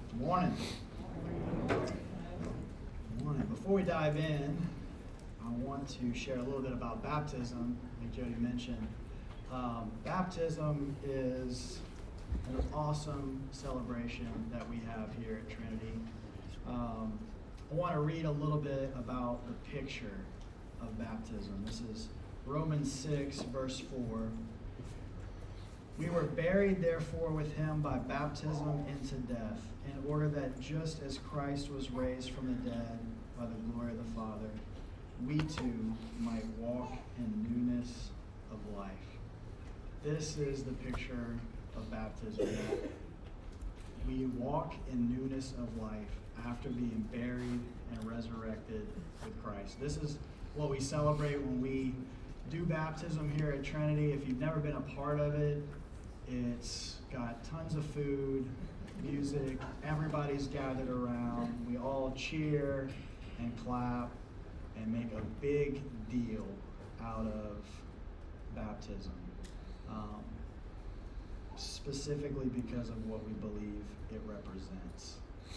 Morning. Morning. Before we dive in, I want to share a little bit about baptism, like Jody mentioned. Baptism is an awesome celebration that we have here at Trinity. I want to read a little bit about the picture of baptism. This is Romans 6, verse 4. We were buried, therefore, with him by baptism into death, in order that just as Christ was raised from the dead by the glory of the Father, we too might walk in newness of life. This is the picture of baptism, that we walk in newness of life after being buried and resurrected with Christ. This is what we celebrate when we do baptism here at Trinity. If you've never been a part of it, it's got tons of food, music, everybody's gathered around. We all cheer and clap and make a big deal out of baptism, specifically because of what we believe it represents.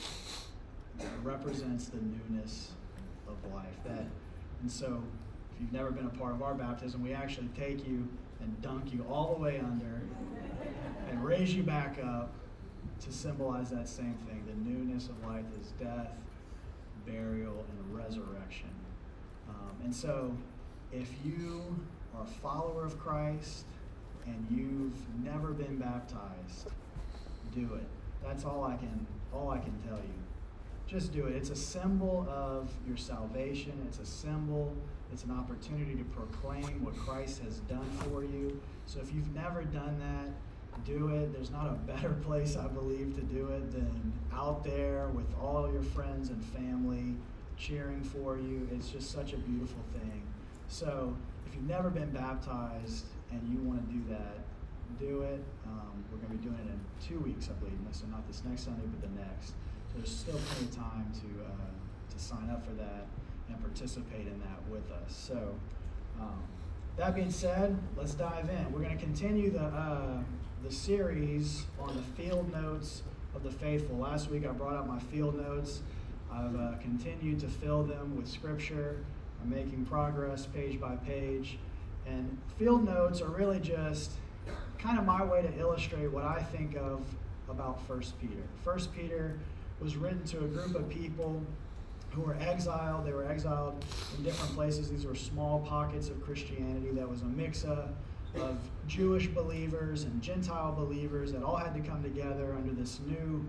It represents the newness of life. And so, if you've never been a part of our baptism, we actually take you and dunk you all the way under and raise you back up to symbolize that same thing. The newness of life is death, burial, and resurrection. And so, if you are a follower of Christ and you've never been baptized, do it. That's all I can tell you. Just do it. It's a symbol of your salvation. It's a symbol. It's an opportunity to proclaim what Christ has done for you. So if you've never done that, do it. There's not a better place, I believe, to do it than out there with all your friends and family cheering for you. It's just such a beautiful thing. So if you've never been baptized and you want to do that, do it. We're going to be doing it in 2 weeks, I believe. So not this next Sunday, but the next. So there's still plenty of time to sign up for that and participate in that with us. So that being said, let's dive in. We're going to continue the series on the field notes of the faithful. Last week I brought out my field notes. I've continued to fill them with scripture. I'm making progress page by page. And field notes are really just kind of my way to illustrate what I think of about 1 Peter. 1 Peter was written to a group of people who were exiled. They were exiled in different places. These were small pockets of Christianity that was a mix of Jewish believers and Gentile believers that all had to come together under this new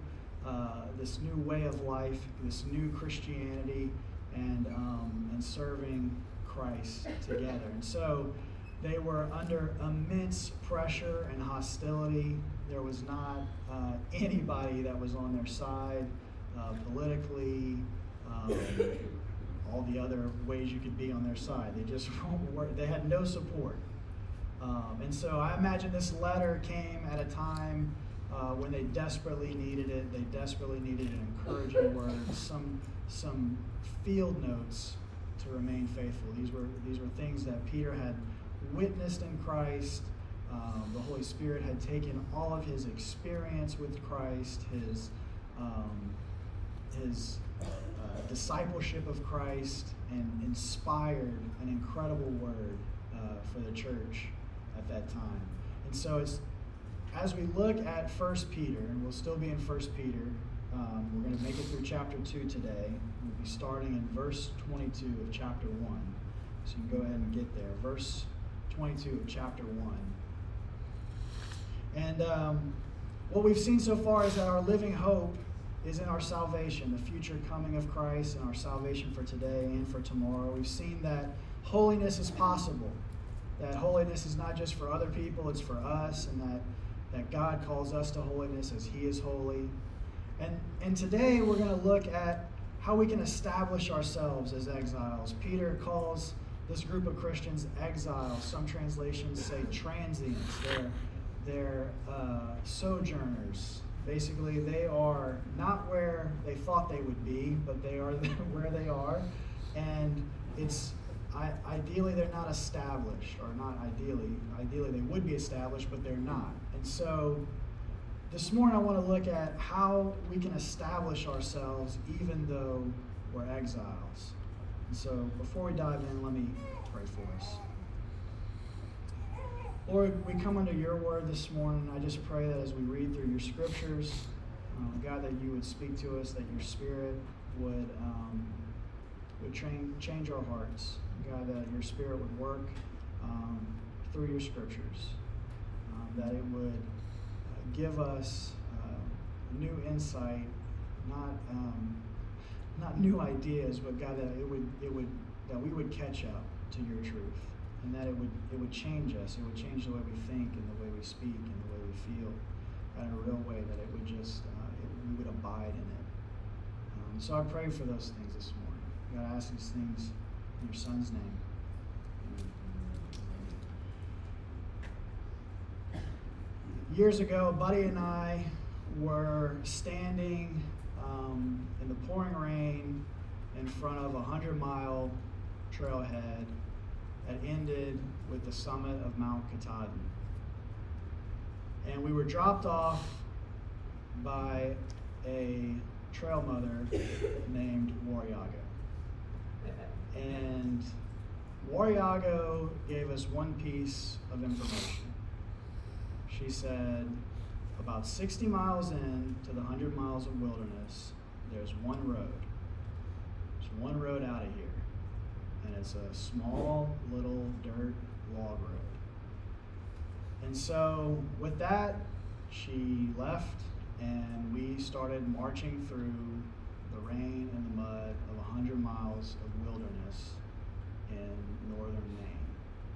way of life, this new Christianity, and serving Christ together. And so they were under immense pressure and hostility. There was not anybody that was on their side politically, all the other ways you could be on their side. They had no support. And so I imagine this letter came at a time when they desperately needed it. They desperately needed an encouraging word, some field notes to remain faithful. These were things that Peter had witnessed in Christ. The Holy Spirit had taken all of his experience with Christ, his discipleship of Christ, and inspired an incredible word for the church at that time. And so as we look at 1 Peter, and we'll still be in 1 Peter, we're going to make it through chapter 2 today. We'll be starting in verse 22 of chapter 1. So you can go ahead and get there. Verse 22 of chapter 1. And what we've seen so far is that our living hope is in our salvation, the future coming of Christ, and our salvation for today and for tomorrow. We've seen that holiness is possible, that holiness is not just for other people, it's for us, and that God calls us to holiness as He is holy. And today we're going to look at how we can establish ourselves as exiles. Peter calls this group of Christians exiles. Some translations say transients. They're sojourners. Basically, they are not where they thought they would be, but they are where they are. And ideally they're not established, or not ideally. Ideally they would be established, but they're not. And so this morning I want to look at how we can establish ourselves even though we're exiles. And so before we dive in, let me pray for us. Lord, we come under your word this morning. I just pray that as we read through your scriptures, God, that you would speak to us, that your spirit would change our hearts. God, that your spirit would work through your scriptures, that it would give us new insight, not new ideas, but God, that that we would catch up to your truth, and that it would change us. It would change the way we think and the way we speak and the way we feel in a real way, that it would just we would abide in it. So I pray for those things this morning. God, I ask these things in your Son's name. Amen. Years ago, a buddy and I were standing in the pouring rain in front of a 100-mile trailhead that ended with the summit of Mount Katahdin. And we were dropped off by a trail mother named Wariago. And Wariago gave us one piece of information. She said, about 60 miles in to the 100 miles of wilderness, there's one road. There's one road out of here. And it's a small little dirt log road. And so with that, she left, and we started marching through the rain and the mud of 100 miles of wilderness in northern Maine.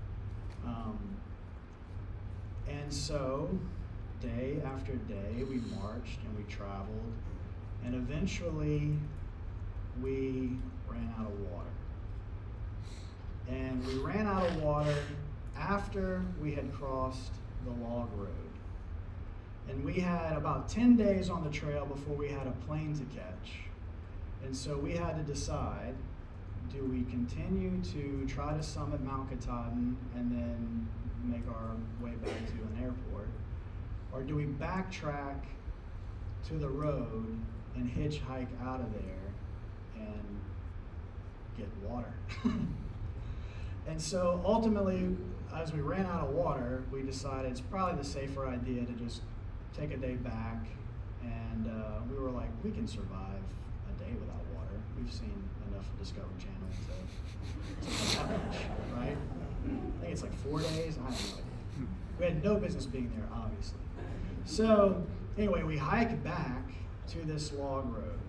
And so day after day, we marched and we traveled, and eventually we ran out of water. And we ran out of water after we had crossed the log road. And we had about 10 days on the trail before we had a plane to catch. And so we had to decide, do we continue to try to summit Mount Katahdin and then make our way back to an airport? Or do we backtrack to the road and hitchhike out of there and get water? And so ultimately, as we ran out of water, we decided it's probably the safer idea to just take a day back. And we were like, we can survive a day without water. We've seen enough Discovery Channel to that much, right? I think it's like 4 days. I have no idea. We had no business being there, obviously. So anyway, we hike back to this log road.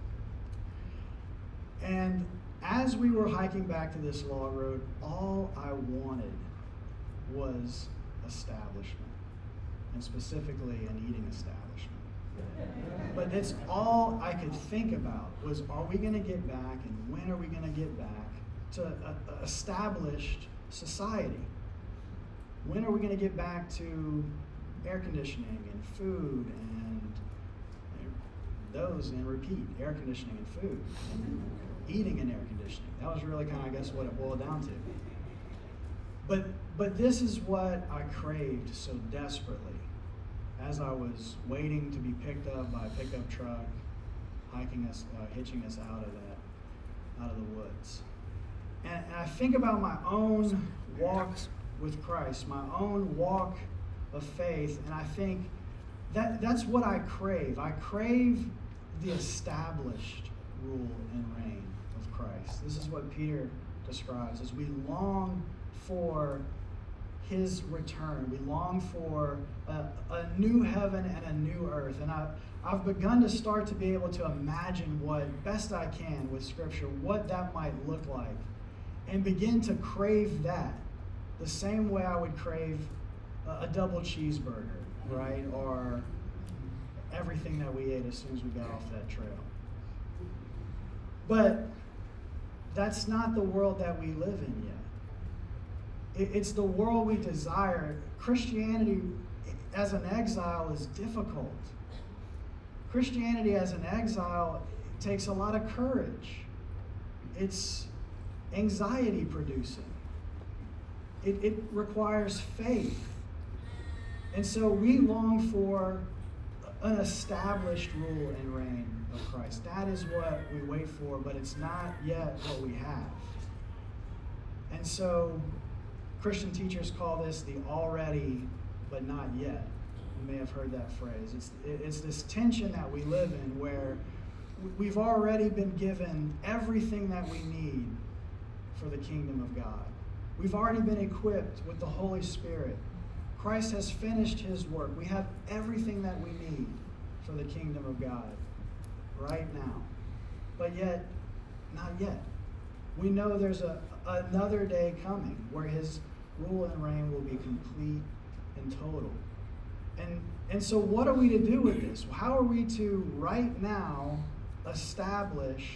And as we were hiking back to this log road, all I wanted was establishment, and specifically an eating establishment. But that's all I could think about was, are we going to get back, and when are we going to get back to an established society? When are we going to get back to air conditioning and food and those and repeat, air conditioning and food, and eating and air conditioning? That was really kind of, I guess, what it boiled down to. But this is what I craved so desperately as I was waiting to be picked up by a pickup truck, hitching us out of the woods. And I think about my own walk with Christ, my own walk of faith, and I think that's what I crave. I crave the established rule and reign of Christ. This is what Peter describes as we long for his return. We long for a new heaven and a new earth. And I've begun to start to be able to imagine what, best I can with Scripture, what that might look like, and begin to crave that the same way I would crave a double cheeseburger, right? Or everything that we ate as soon as we got off that trail. But that's not the world that we live in yet. It's the world we desire. Christianity as an exile is difficult. Christianity as an exile takes a lot of courage. It's anxiety producing. It requires faith. And so we long for an established rule and reign of Christ. That is what we wait for, but it's not yet what we have. And so Christian teachers call this the already but not yet. You may have heard that phrase. It's this tension that we live in where we've already been given everything that we need for the kingdom of God. We've already been equipped with the Holy Spirit. Christ has finished his work. We have everything that we need for the kingdom of God right now. But yet, not yet. We know there's another day coming where his rule and reign will be complete and total. And so what are we to do with this? How are we to right now establish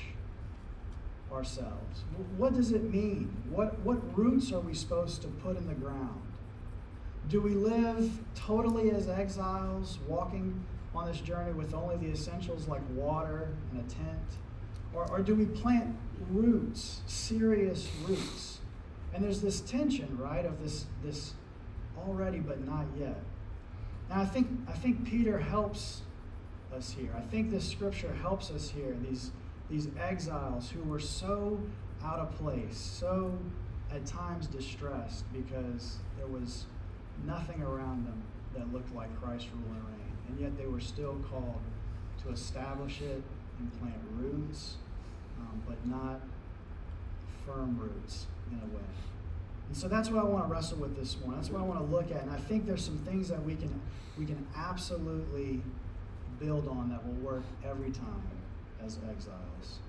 ourselves? What does it mean? What roots are we supposed to put in the ground? Do we live totally as exiles, walking on this journey with only the essentials like water and a tent? Or do we plant roots, serious roots? And there's this tension, right, of this already but not yet. Now I think Peter helps us here. I think this scripture helps us here. These exiles who were so out of place, so at times distressed because there was nothing around them that looked like Christ's rule and reign. And yet they were still called to establish it and plant roots, but not firm roots in a way. And so that's what I want to wrestle with this morning. That's what I want to look at. And I think there's some things that we can absolutely build on that will work every time as exiles.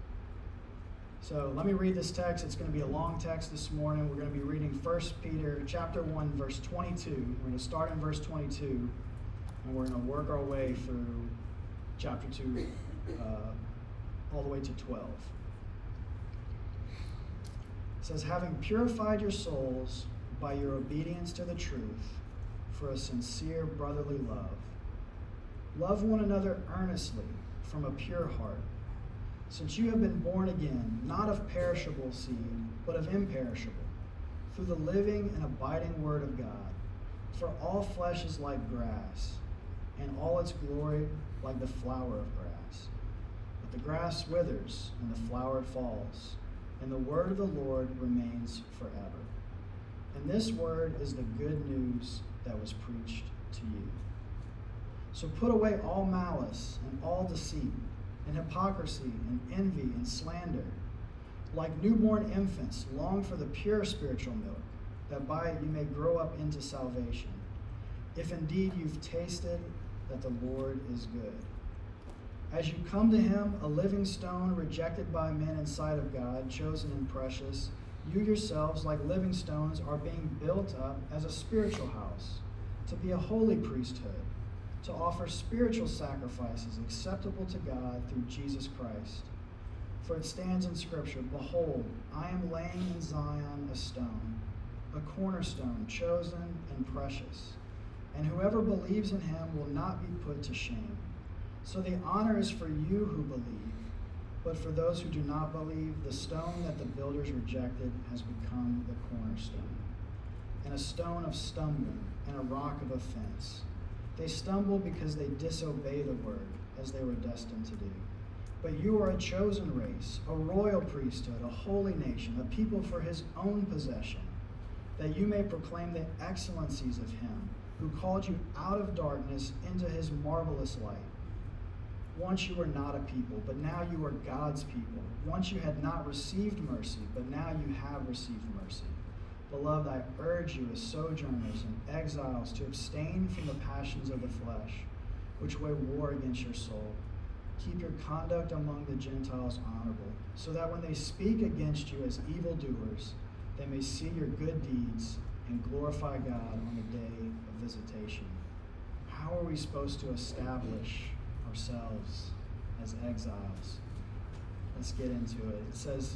So let me read this text. It's going to be a long text this morning. We're going to be reading 1 Peter chapter 1, verse 22. We're going to start in verse 22, and we're going to work our way through chapter 2 all the way to 12. It says, having purified your souls by your obedience to the truth for a sincere brotherly love, love one another earnestly from a pure heart, since you have been born again, not of perishable seed, but of imperishable, through the living and abiding word of God. For all flesh is like grass, and all its glory like the flower of grass. But the grass withers, and the flower falls, and the word of the Lord remains forever. And this word is the good news that was preached to you. So put away all malice and all deceit, and hypocrisy and envy and slander. Like newborn infants, long for the pure spiritual milk, that by it you may grow up into salvation, if indeed you've tasted that the Lord is good. As you come to him, a living stone rejected by men in sight of God, chosen and precious, you yourselves, like living stones, are being built up as a spiritual house, to be a holy priesthood, to offer spiritual sacrifices acceptable to God through Jesus Christ. For it stands in Scripture, behold, I am laying in Zion a stone, a cornerstone, chosen and precious, and whoever believes in him will not be put to shame. So the honor is for you who believe, but for those who do not believe, the stone that the builders rejected has become the cornerstone, and a stone of stumbling and a rock of offense. They stumble because they disobey the word, as they were destined to do. But you are a chosen race, a royal priesthood, a holy nation, a people for his own possession, that you may proclaim the excellencies of him who called you out of darkness into his marvelous light. Once you were not a people, but now you are God's people. Once you had not received mercy, but now you have received mercy. Beloved, I urge you as sojourners and exiles to abstain from the passions of the flesh, which wage war against your soul. Keep your conduct among the Gentiles honorable, so that when they speak against you as evildoers, they may see your good deeds and glorify God on the day of visitation. How are we supposed to establish ourselves as exiles? Let's get into it. It says,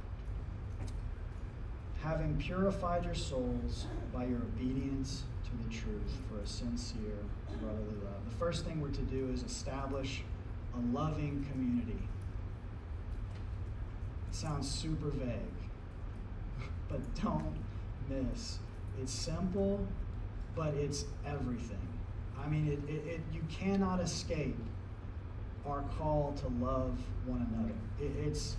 having purified your souls by your obedience to the truth for a sincere brotherly love. The first thing we're to do is establish a loving community. It sounds super vague, but don't miss. It's simple, but it's everything. I mean, you cannot escape our call to love one another. It's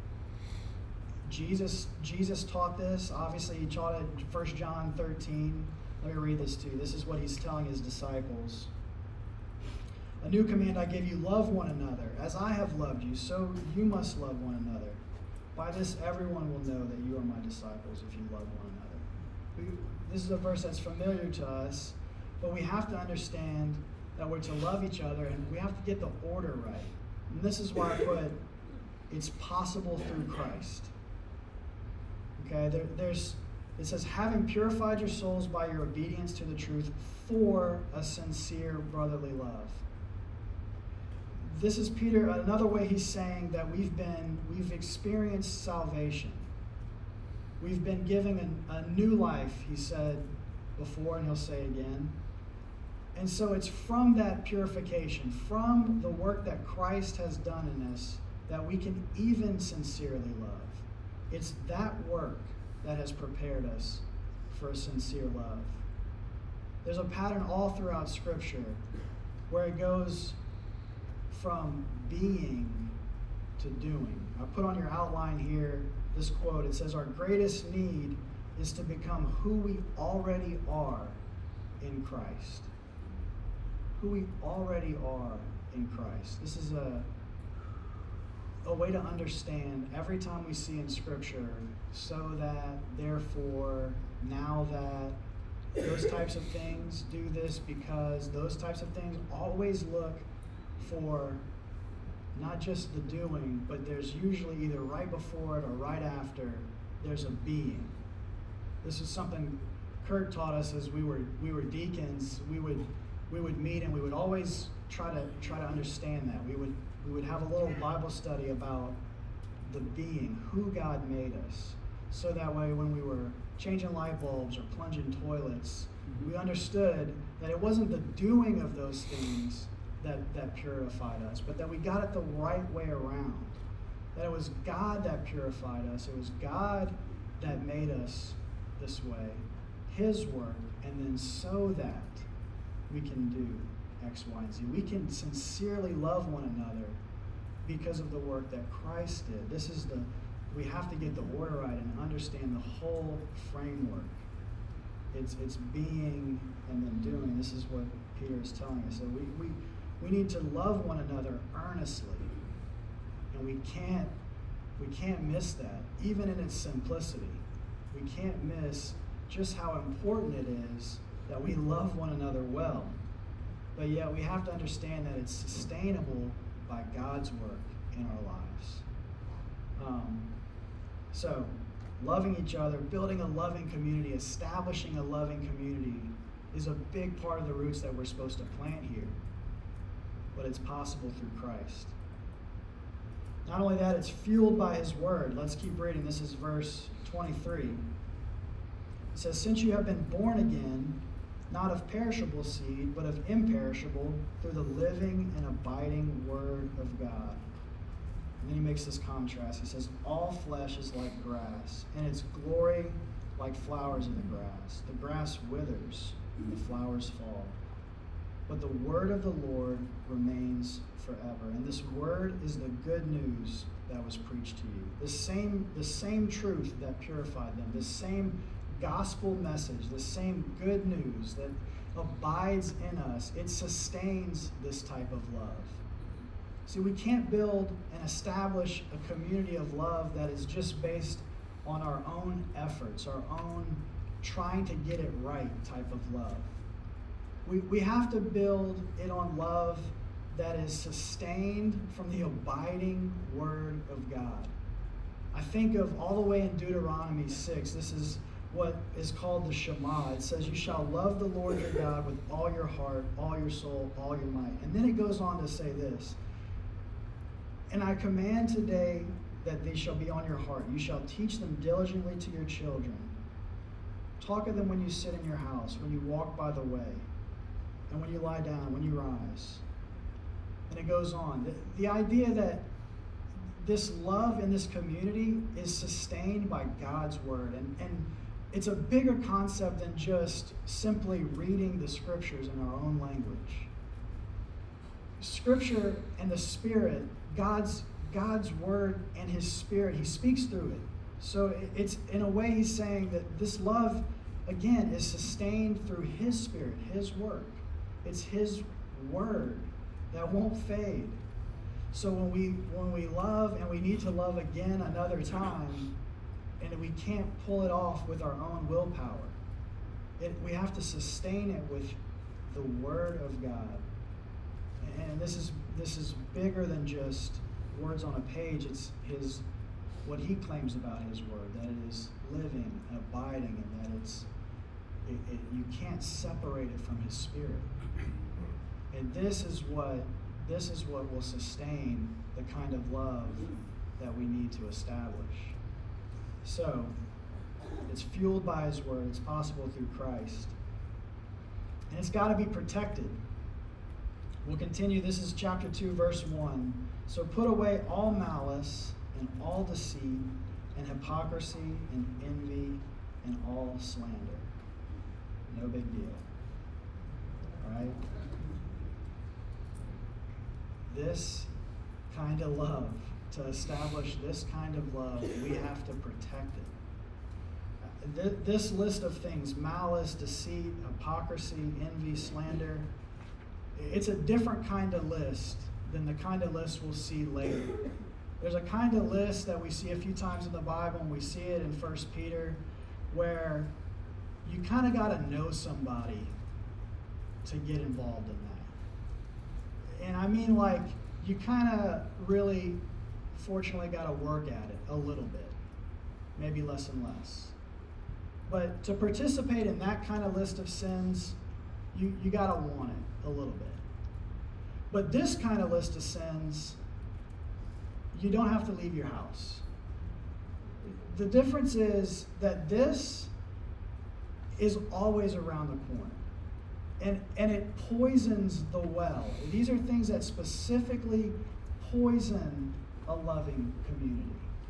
Jesus taught this. Obviously, he taught it in 1 John 13. Let me read this to you. This is what he's telling his disciples. A new command I give you, love one another. As I have loved you, so you must love one another. By this, everyone will know that you are my disciples if you love one another. This is a verse that's familiar to us, but we have to understand that we're to love each other, and we have to get the order right. And this is why I put, it's possible through Christ. Okay, it says, having purified your souls by your obedience to the truth for a sincere brotherly love. This is Peter, another way he's saying that we've experienced salvation. We've been given a new life, he said before, and he'll say again. And so it's from that purification, from the work that Christ has done in us, that we can even sincerely love. It's that work that has prepared us for a sincere love. There's a pattern all throughout Scripture where it goes from being to doing. I put on your outline here this quote. It says, our greatest need is to become who we already are in Christ. Who we already are in Christ. This is a way to understand every time we see in Scripture, so that, therefore, now that, those types of things, do this because, those types of things always look for not just the doing, but there's usually either right before it or right after, there's a being. This is something Kurt taught us as we were deacons. We would meet and we would always try to understand that. We would have a little Bible study about the being, who God made us. So that way when we were changing light bulbs or plunging toilets, we understood that it wasn't the doing of those things that purified us, but that we got it the right way around. That it was God that purified us. It was God that made us this way, his work, and then so that we can do X, Y, and Z. We can sincerely love one another because of the work that Christ did. We have to get the order right and understand the whole framework. It's being and then doing. This is what Peter is telling us. So we need to love one another earnestly. And we can't miss that, even in its simplicity. We can't miss just how important it is that we love one another well. But yet we have to understand that it's sustainable by God's work in our lives. So, loving each other, building a loving community, establishing a loving community is a big part of the roots that we're supposed to plant here. But it's possible through Christ. Not only that, it's fueled by his word. Let's keep reading. This is verse 23. It says, since you have been born again, not of perishable seed, but of imperishable, through the living and abiding word of God. And then he makes this contrast. He says, all flesh is like grass, and its glory like flowers of the grass. The grass withers, and the flowers fall. But the word of the Lord remains forever. And this word is the good news that was preached to you. The same truth that purified them, the same gospel message, the same good news that abides in us. It sustains this type of love. See, we can't build and establish a community of love that is just based on our own efforts, our own trying to get it right type of love. We have to build it on love that is sustained from the abiding word of God. I think of all the way in Deuteronomy 6, this is what is called the Shema. It says, you shall love the Lord your God with all your heart, all your soul, all your might. And then it goes on to say this, and I command today that they shall be on your heart. You shall teach them diligently to your children. Talk of them when you sit in your house, when you walk by the way, and when you lie down, when you rise. And it goes on. The idea that this love in this community is sustained by God's word. And it's a bigger concept than just simply reading the scriptures in our own language. Scripture and the Spirit, God's word and his Spirit, he speaks through it. So it's, in a way, he's saying that this love, again, is sustained through his Spirit, his work. It's his word that won't fade. So when we love, and we need to love again another time, and we can't pull it off with our own willpower. We have to sustain it with the Word of God. And this is bigger than just words on a page. It's what he claims about his Word, that it is living and abiding, and that you can't separate it from his Spirit. And this is what will sustain the kind of love that we need to establish. So, it's fueled by his word. It's possible through Christ. And it's got to be protected. We'll continue. This is chapter 2, verse 1. So put away all malice and all deceit and hypocrisy and envy and all slander. No big deal. All right? This kind of love, to establish this kind of love, we have to protect it. This list of things, malice, deceit, hypocrisy, envy, slander, it's a different kind of list than the kind of list we'll see later. There's a kind of list that we see a few times in the Bible, and we see it in 1 Peter, where you kind of got to know somebody to get involved in that. And I mean, like, you kind of really, fortunately, got to work at it a little bit, maybe less and less. But to participate in that kind of list of sins, you got to want it a little bit. But this kind of list of sins, you don't have to leave your house. The difference is that this is always around the corner. And it poisons the well. These are things that specifically poison a loving community.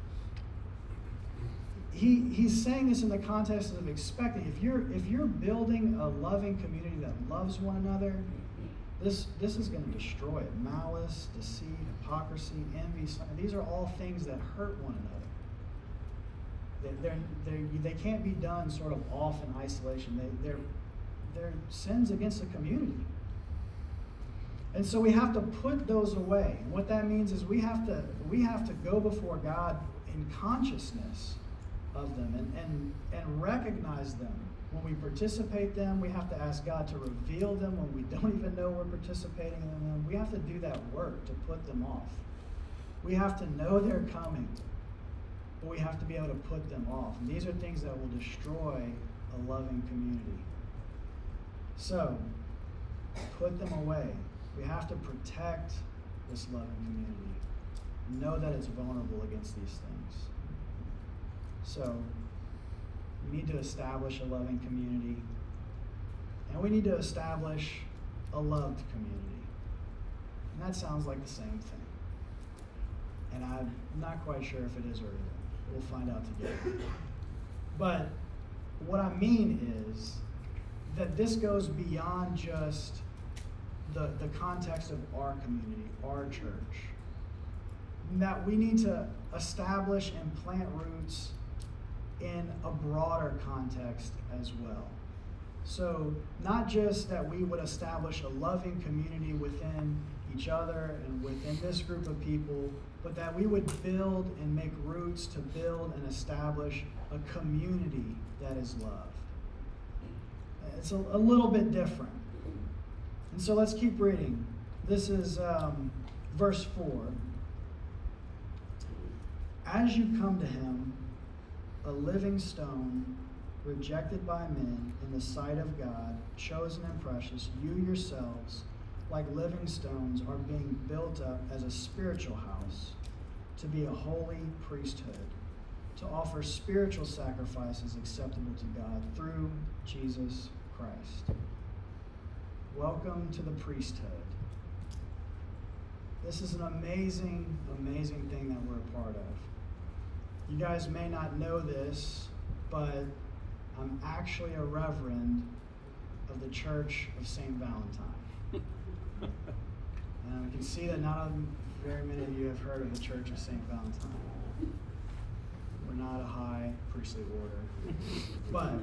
He's saying this in the context of expecting. If you're building a loving community that loves one another, this is going to destroy it. Malice, deceit, hypocrisy, envy, these are all things that hurt one another. They can't be done sort of off in isolation. They're sins against the community. And so we have to put those away. And what that means is we have to go before God in consciousness of them and recognize them. When we participate them, we have to ask God to reveal them when we don't even know we're participating in them. We have to do that work to put them off. We have to know they're coming, but we have to be able to put them off. And these are things that will destroy a loving community. So, put them away. We have to protect this loving community. Know that it's vulnerable against these things. So, we need to establish a loving community. And we need to establish a loved community. And that sounds like the same thing. And I'm not quite sure if it is or isn't. We'll find out together. But what I mean is that this goes beyond just the context of our community, our church. That we need to establish and plant roots in a broader context as well. So not just that we would establish a loving community within each other and within this group of people, but that we would build and make roots to build and establish a community that is loved. It's a little bit different. And so let's keep reading. This is verse 4. As you come to him, a living stone, rejected by men in the sight of God, chosen and precious, you yourselves, like living stones, are being built up as a spiritual house, to be a holy priesthood, to offer spiritual sacrifices acceptable to God through Jesus Christ. Welcome to the priesthood. This is an amazing, amazing thing that we're a part of. You guys may not know this, but I'm actually a reverend of the Church of St. Valentine. And we can see that not very many of you have heard of the Church of St. Valentine. We're not a high priestly order. But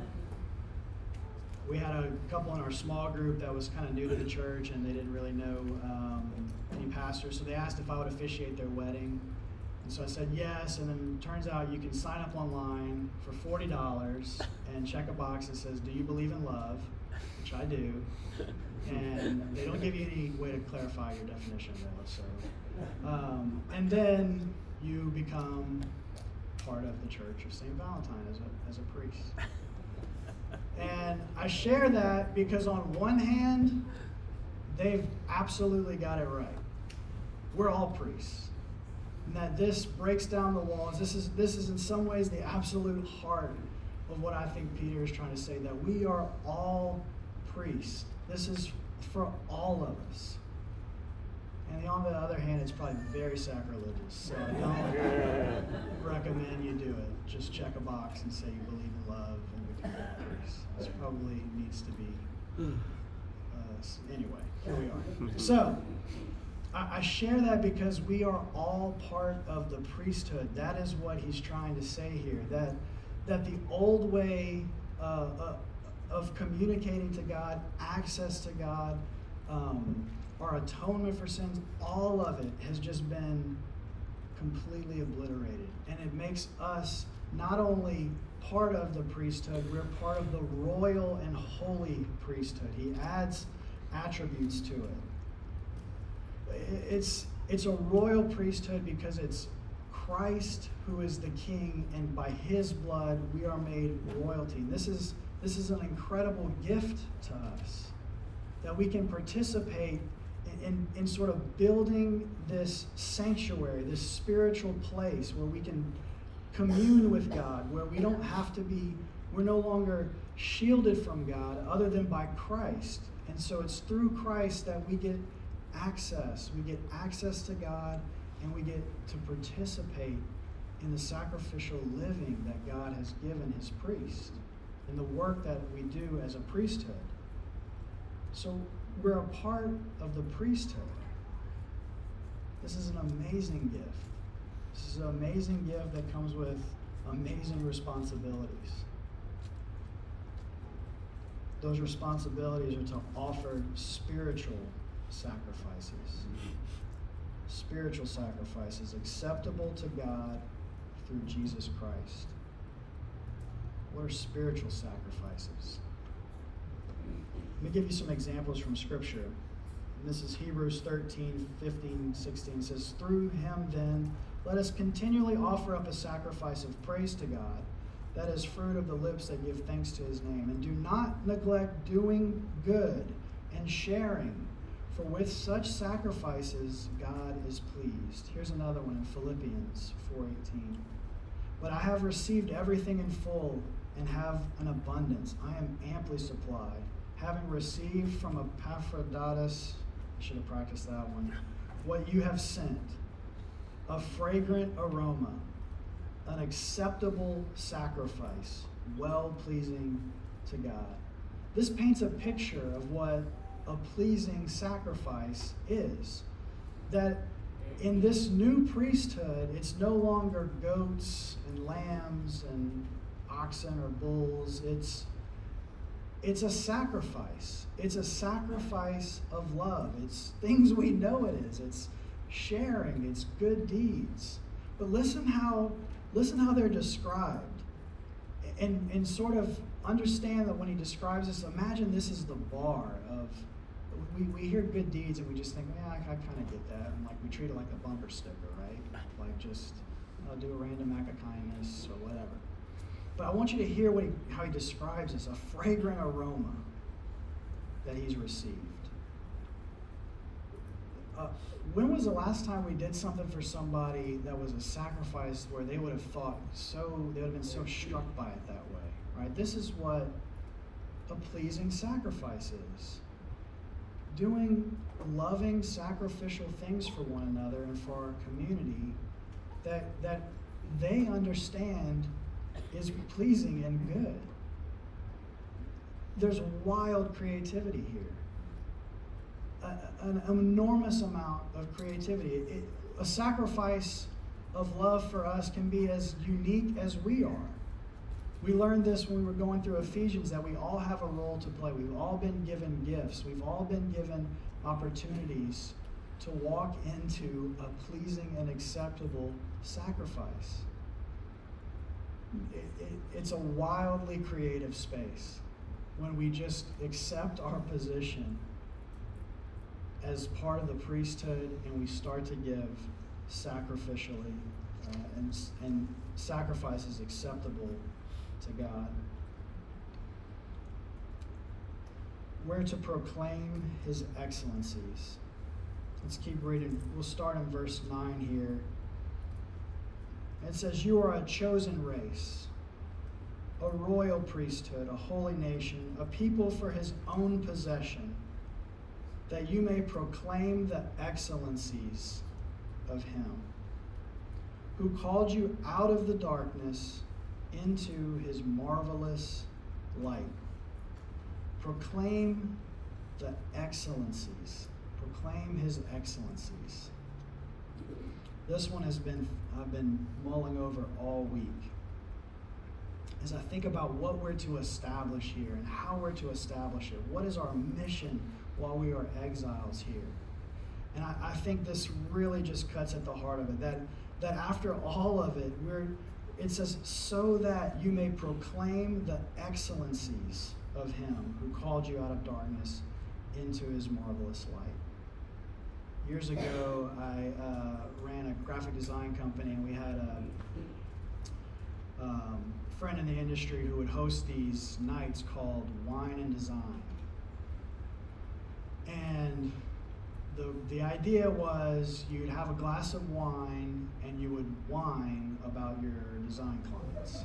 we had a couple in our small group that was kind of new to the church, and they didn't really know any pastors, so they asked if I would officiate their wedding. And so I said yes, and then it turns out you can sign up online for $40 and check a box that says, do you believe in love? Which I do. And they don't give you any way to clarify your definition though. So, and then you become part of the Church of St. Valentine as a priest. And I share that because on one hand, they've absolutely got it right. We're all priests. And that this breaks down the walls. This is in some ways the absolute heart of what I think Peter is trying to say, that we are all priests. This is for all of us. And on the other hand, it's probably very sacrilegious. So I don't recommend you do it. Just check a box and say you believe in love and become a priest. This probably needs to be, anyway, here we are. So, I share that because we are all part of the priesthood. That is what he's trying to say here. That the old way of communicating to God, access to God, our atonement for sins, all of it has just been completely obliterated. And it makes us not only part of the priesthood, we're part of the royal and holy priesthood. He adds attributes to it. It's a royal priesthood because it's Christ who is the king, and by his blood we are made royalty. This is an incredible gift to us, that we can participate in sort of building this sanctuary, this spiritual place where we can commune with God, where we don't have to be, we're no longer shielded from God other than by Christ. And so it's through Christ that we get access. We get access to God, and we get to participate in the sacrificial living that God has given his priest, in the work that we do as a priesthood. So we're a part of the priesthood. This is an amazing gift. This is an amazing gift that comes with amazing responsibilities. Those responsibilities are to offer spiritual sacrifices. Spiritual sacrifices acceptable to God through Jesus Christ. What are spiritual sacrifices? Let me give you some examples from Scripture. And this is Hebrews 13, 15, 16. It says, through him then, let us continually offer up a sacrifice of praise to God, that is fruit of the lips that give thanks to his name. And do not neglect doing good and sharing, for with such sacrifices God is pleased. Here's another one in Philippians 4:18. But I have received everything in full and have an abundance. I am amply supplied, having received from Epaphroditus, I should have practiced that one, what you have sent, a fragrant aroma, an acceptable sacrifice, well-pleasing to God. This paints a picture of what a pleasing sacrifice is. That in this new priesthood, it's no longer goats and lambs and oxen or bulls. It's a sacrifice. It's a sacrifice of love. It's things we know it is. It's sharing. It's good deeds. But listen how they're described. And sort of understand that when he describes this, imagine this is the bar of, we hear good deeds and we just think, yeah, I kind of get that. And like we treat it like a bumper sticker, right? Like just do a random act of kindness or whatever. But I want you to hear how he describes this, a fragrant aroma that he's received. When was the last time we did something for somebody that was a sacrifice where they would have been so struck by it that way, right? This is what a pleasing sacrifice is. Doing loving, sacrificial things for one another and for our community that they understand is pleasing and good. there's wild creativity here. An enormous amount of creativity. A sacrifice of love for us can be as unique as we are. We learned this when we were going through Ephesians, that we all have a role to play. We've all been given gifts. We've all been given opportunities to walk into a pleasing and acceptable sacrifice. It's a wildly creative space when we just accept our position as part of the priesthood and we start to give sacrificially and sacrifices acceptable to God. We're to proclaim his excellencies. Let's keep reading. We'll start in verse 9 here. It says, "You are a chosen race, a royal priesthood, a holy nation, a people for his own possession, that you may proclaim the excellencies of him who called you out of the darkness into his marvelous light." Proclaim the excellencies. Proclaim his excellencies. This one I've been mulling over all week as I think about what we're to establish here and how we're to establish it. What is our mission while we are exiles here? And I think this really just cuts at the heart of it, that after all of it, it says, so that you may proclaim the excellencies of him who called you out of darkness into his marvelous light. Years ago, I ran a graphic design company, and we had a friend in the industry who would host these nights called Wine and Design. And the idea was you'd have a glass of wine and you would whine about your design clients.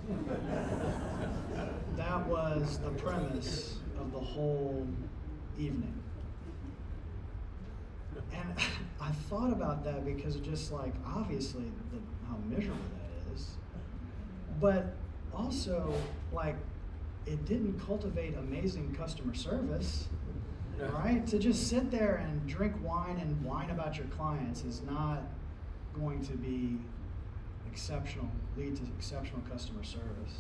That was the premise of the whole evening. And I thought about that because just like, obviously, how miserable that is. But also, like, it didn't cultivate amazing customer service, right? To just sit there and drink wine and whine about your clients is not going to be lead to exceptional customer service.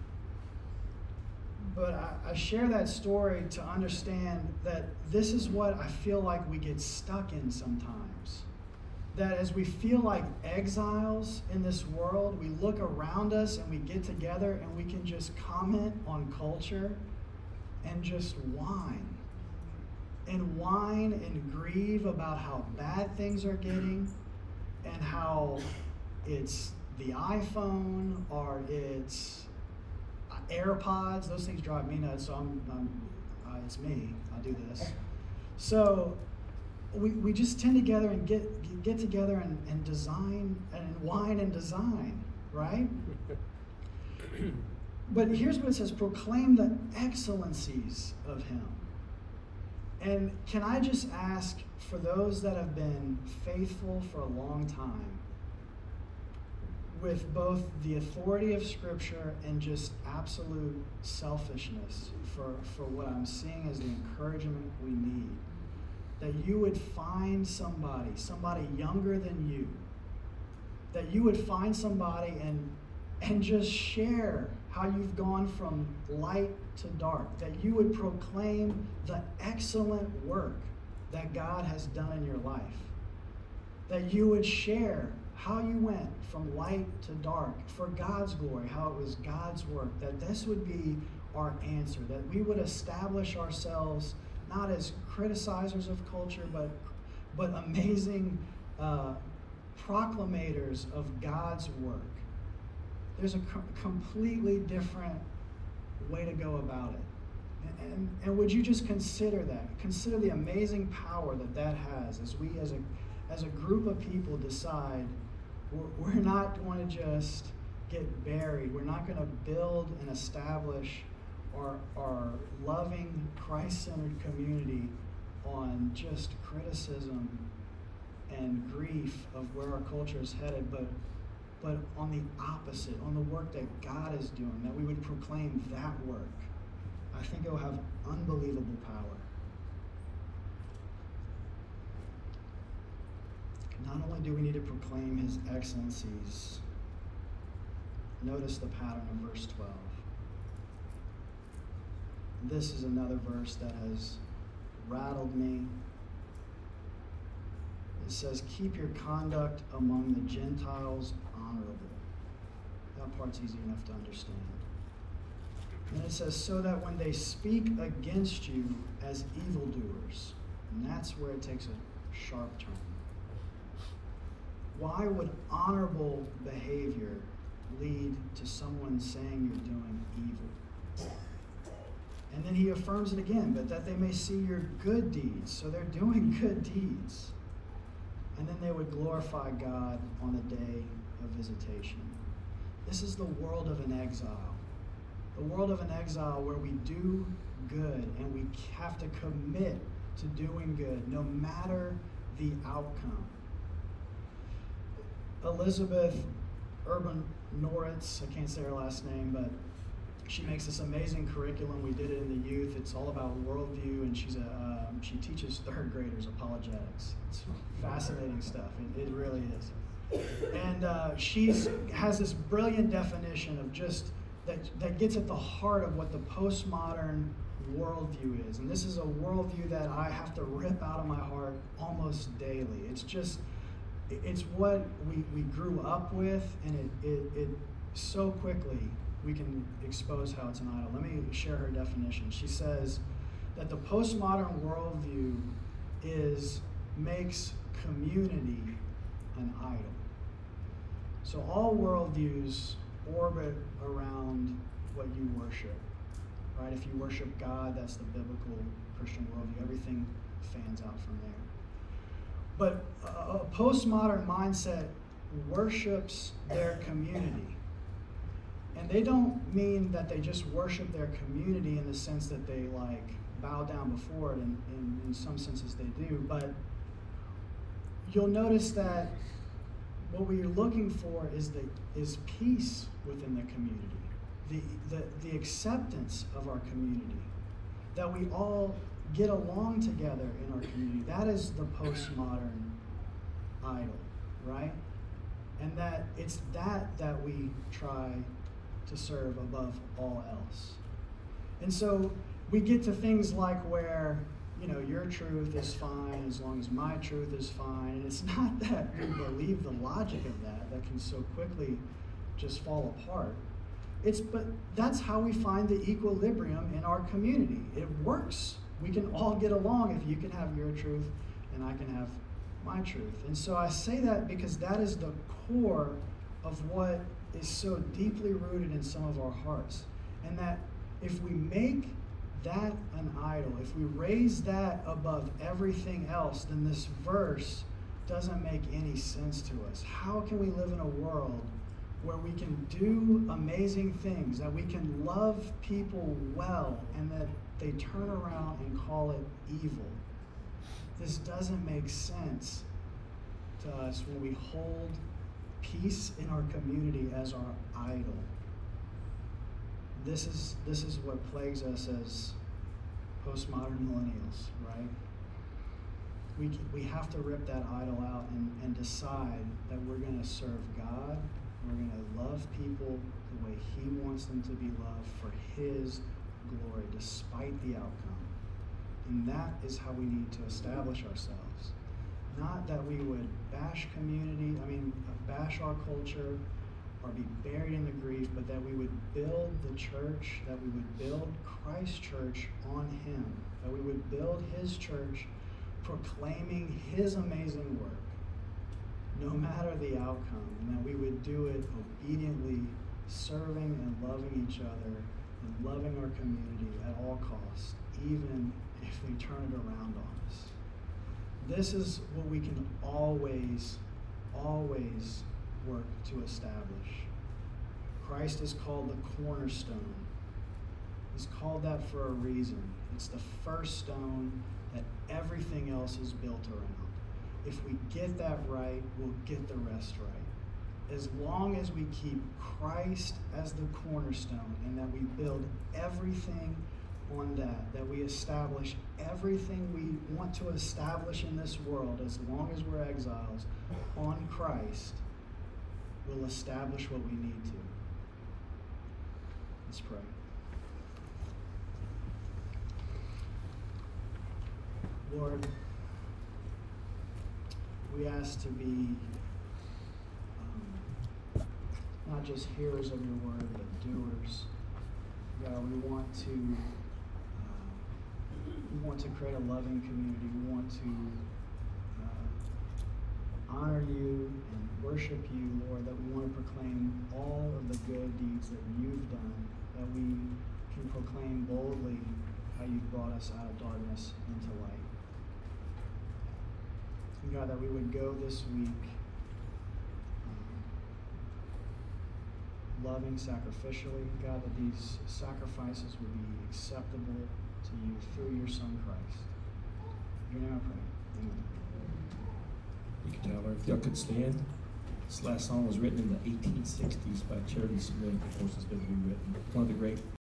But I share that story to understand that this is what I feel like we get stuck in sometimes. That as we feel like exiles in this world, we look around us and we get together and we can just comment on culture and just whine. And whine and grieve about how bad things are getting and how it's the iPhone or it's AirPods. Those things drive me nuts, so it's me. I do this. So we just tend together and get together and design and whine and design, right? But here's what it says: proclaim the excellencies of him. And can I just ask, for those that have been faithful for a long time, with both the authority of Scripture and just absolute selfishness for what I'm seeing as the encouragement we need, that you would find somebody younger than you, that you would find somebody and just share how you've gone from light to dark, that you would proclaim the excellent work that God has done in your life, that you would share how you went from light to dark for God's glory, how it was God's work, that this would be our answer, that we would establish ourselves not as criticizers of culture, but amazing proclamators of God's work. There's a completely different way to go about it. And would you just consider that? Consider the amazing power that has as we as a group of people decide we're not going to just get buried. We're not going to build and establish our loving, Christ-centered community on just criticism and grief of where our culture is headed, but on the opposite, on the work that God is doing, that we would proclaim that work. I I think it will have unbelievable power. Not only do we need to proclaim his excellencies, notice the pattern of verse 12. This is another verse that has rattled me. It says, keep your conduct among the Gentiles honorable. That part's easy enough to understand. And it says, so that when they speak against you as evildoers, and that's where it takes a sharp turn. Why would honorable behavior lead to someone saying you're doing evil? And then he affirms it again, but that they may see your good deeds. So they're doing good deeds. And then they would glorify God on the day of visitation. This is the world of an exile. The world of an exile where we do good and we have to commit to doing good no matter the outcome. Elizabeth Urban Noritz, I can't say her last name, but she makes this amazing curriculum. We did it in the youth. It's all about worldview, and she teaches third graders apologetics. It's fascinating stuff. It really is. And she has this brilliant definition of just that gets at the heart of what the postmodern worldview is. And this is a worldview that I have to rip out of my heart almost daily. It's what we grew up with, and it so quickly we can expose how it's an idol. Let me share her definition. She says that the postmodern worldview makes community an idol. So all worldviews orbit around what you worship, right? If you worship God, that's the biblical Christian worldview. Everything fans out from there. But a postmodern mindset worships their community. And they don't mean that they just worship their community in the sense that they bow down before it, and in some senses they do. But you'll notice that what we're looking for is peace within the community, the acceptance of our community, that we all get along together in our community. That is the postmodern idol, right? And that it's that we try to serve above all else. And so we get to things like where, your truth is fine as long as my truth is fine. And it's not that we believe the logic of that can so quickly just fall apart. But that's how we find the equilibrium in our community. It works. We can all get along if you can have your truth and I can have my truth. And so I say that because that is the core of what is so deeply rooted in some of our hearts. And that if we make that an idol, if we raise that above everything else, then this verse doesn't make any sense to us. How can we live in a world where we can do amazing things, that we can love people well, and that they turn around and call it evil? This doesn't make sense to us when we hold peace in our community as our idol. This is what plagues us as postmodern millennials, right? We have to rip that idol out and decide that we're going to serve God. We're going to love people the way He wants them to be loved for His glory, despite the outcome. And that is how we need to establish ourselves. Not that we would bash our culture, or be buried in the grief, but that we would build the church, that we would build Christ's church on Him, that we would build His church proclaiming His amazing work, no matter the outcome, and that we would do it obediently, serving and loving each other and loving our community at all costs, even if they turn it around on us. This is what we can always work to establish. Christ is called the cornerstone. He's called that for a reason. It's the first stone that everything else is built around. If we get that right, we'll get the rest right. As long as we keep Christ as the cornerstone and that we build everything on that we establish everything we want to establish in this world, as long as we're exiles, on Christ, will establish what we need to. Let's pray. Lord, we ask to be not just hearers of your word, but doers. God, we want to create a loving community. We want to honor you and worship you, Lord, that we want to proclaim all of the good deeds that you've done, that we can proclaim boldly how you've brought us out of darkness into light. And God, that we would go this week loving sacrificially, God, that these sacrifices would be acceptable to you through your Son, Christ. In your name I pray. Amen. Thank you, Tyler. If y'all could stand. This last song was written in the 1860s by Charity Smith. Of course, it's been rewritten. One of the great